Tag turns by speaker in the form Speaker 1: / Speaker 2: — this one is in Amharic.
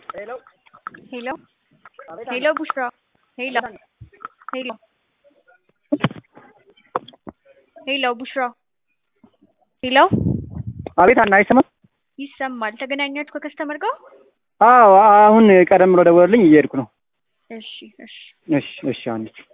Speaker 1: Hello.
Speaker 2: Hello.
Speaker 1: Abita.
Speaker 2: Hello, Bushra. Hello. Hello. Hello, Bushra. Hello.
Speaker 1: አቤት አይሰማም?
Speaker 2: ይሰማል። ተገናኛችሁ ከከስተመር ጋር?
Speaker 1: አዎ አሁን ቀደም ብሎ ደወለልኝ እየሄድኩ ነው።
Speaker 2: እሺ እሺ
Speaker 1: እሺ እሺ አንቺ